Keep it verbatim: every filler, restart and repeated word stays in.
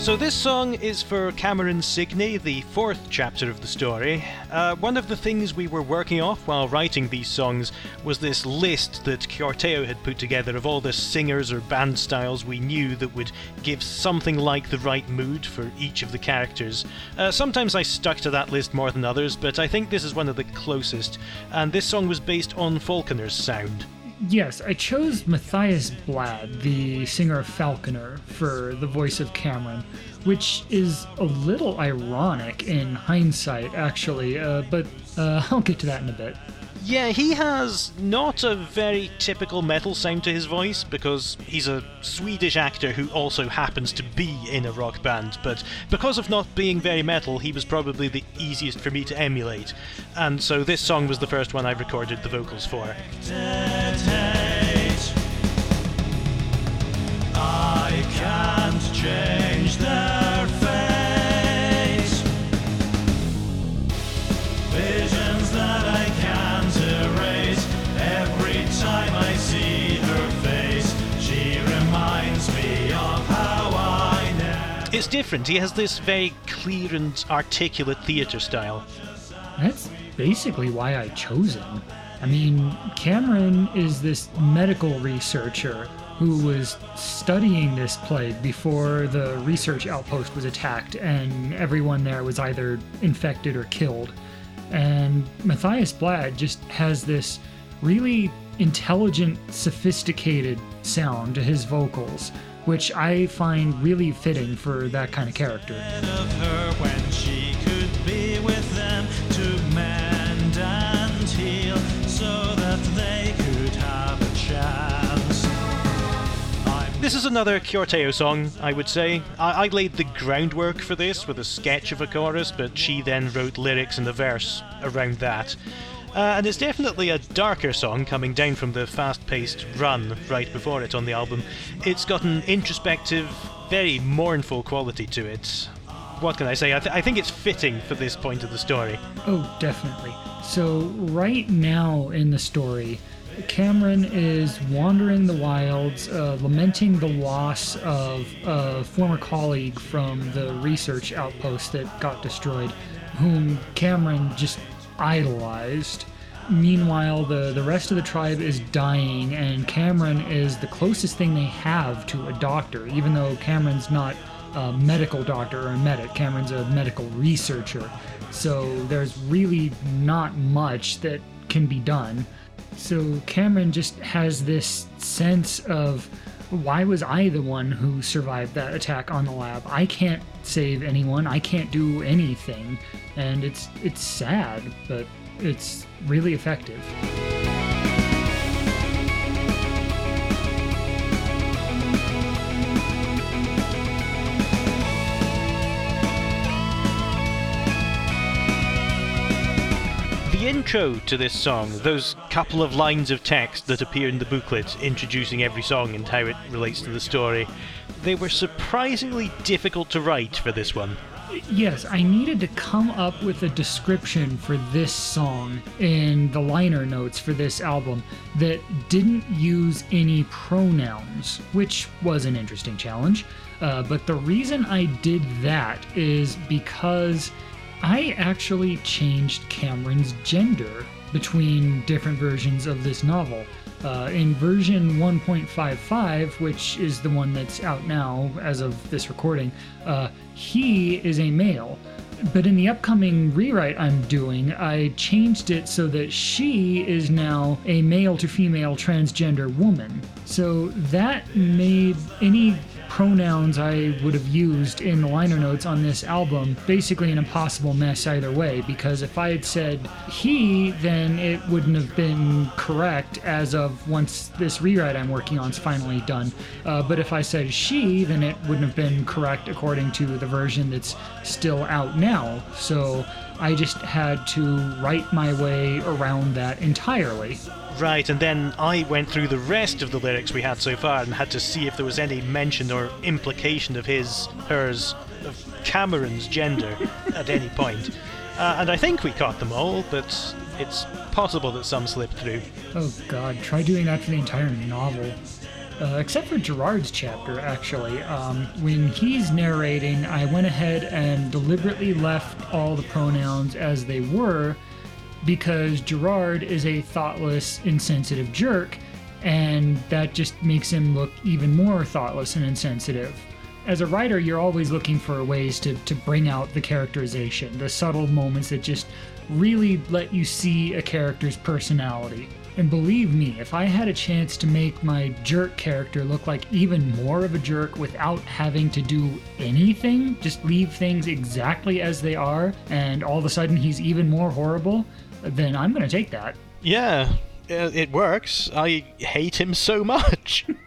So this song is for Cameron Signey, the fourth chapter of the story. Uh, one of the things we were working off while writing these songs was this list that Corteo had put together of all the singers or band styles we knew that would give something like the right mood for each of the characters. Uh, sometimes I stuck to that list more than others, but I think this is one of the closest, and this song was based on Falconer's sound. Yes, I chose Matthias Blad, the singer of Falconer, for the voice of Cameron, which is a little ironic in hindsight, actually, uh, but uh, I'll get to that in a bit. Yeah, he has not a very typical metal sound to his voice, because he's a Swedish actor who also happens to be in a rock band, but because of not being very metal, he was probably the easiest for me to emulate, and so this song was the first one I recorded the vocals for. I can't change their fate. Visions that I can't erase. Every time I see her face, she reminds me of how I know. It's different. He has this very clear and articulate theatre style. That's basically why I chose him. I mean, Cameron is this medical researcher who was studying this plague before the research outpost was attacked and everyone there was either infected or killed. And Matthias Blad just has this really intelligent, sophisticated sound to his vocals, which I find really fitting for that kind of character. Of her when she could be with them to mend and heal so that they could have a chance. This is another Corteo song, I would say. I-, I laid the groundwork for this with a sketch of a chorus, but she then wrote lyrics and a verse around that. Uh, and it's definitely a darker song coming down from the fast-paced run right before it on the album. It's got an introspective, very mournful quality to it. What can I say? I, th- I think it's fitting for this point of the story. Oh, definitely. So right now in the story, Cameron is wandering the wilds, uh, lamenting the loss of a former colleague from the research outpost that got destroyed, whom Cameron just idolized. Meanwhile, the, the rest of the tribe is dying, and Cameron is the closest thing they have to a doctor, even though Cameron's not a medical doctor or a medic. Cameron's a medical researcher, so there's really not much that can be done. So Cameron just has this sense of, why was I the one who survived that attack on the lab? I can't save anyone. I can't do anything. And it's it's sad, but it's really effective. The intro to this song, those couple of lines of text that appear in the booklet introducing every song and how it relates to the story, they were surprisingly difficult to write for this one. Yes, I needed to come up with a description for this song in the liner notes for this album that didn't use any pronouns, which was an interesting challenge. Uh, but the reason I did that is because I actually changed Cameron's gender between different versions of this novel. Uh, in version one point five five, which is the one that's out now as of this recording, uh, he is a male. But in the upcoming rewrite I'm doing, I changed it so that she is now a male to female transgender woman. So that made any pronouns I would have used in the liner notes on this album basically an impossible mess either way, because if I had said he, then it wouldn't have been correct as of once this rewrite I'm working on is finally done. Uh, but if I said she, then it wouldn't have been correct according to the version that's still out now. So I just had to write my way around that entirely. Right, and then I went through the rest of the lyrics we had so far and had to see if there was any mention or implication of his, hers, of Cameron's gender at any point. Uh, and I think we caught them all, but it's possible that some slipped through. Oh god, try doing that for the entire novel. Uh, except for Gerard's chapter, actually. Um, when he's narrating, I went ahead and deliberately left all the pronouns as they were because Gerard is a thoughtless, insensitive jerk, and that just makes him look even more thoughtless and insensitive. As a writer, you're always looking for ways to, to bring out the characterization, the subtle moments that just really let you see a character's personality. And believe me, if I had a chance to make my jerk character look like even more of a jerk without having to do anything, just leave things exactly as they are, and all of a sudden he's even more horrible, then I'm going to take that. Yeah, it works. I hate him so much.